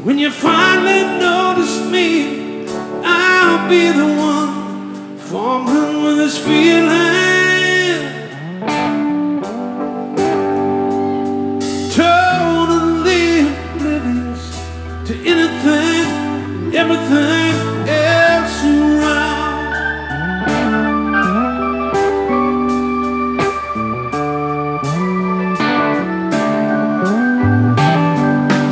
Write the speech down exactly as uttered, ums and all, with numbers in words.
When you finally notice me, I'll be the one falling with this feeling.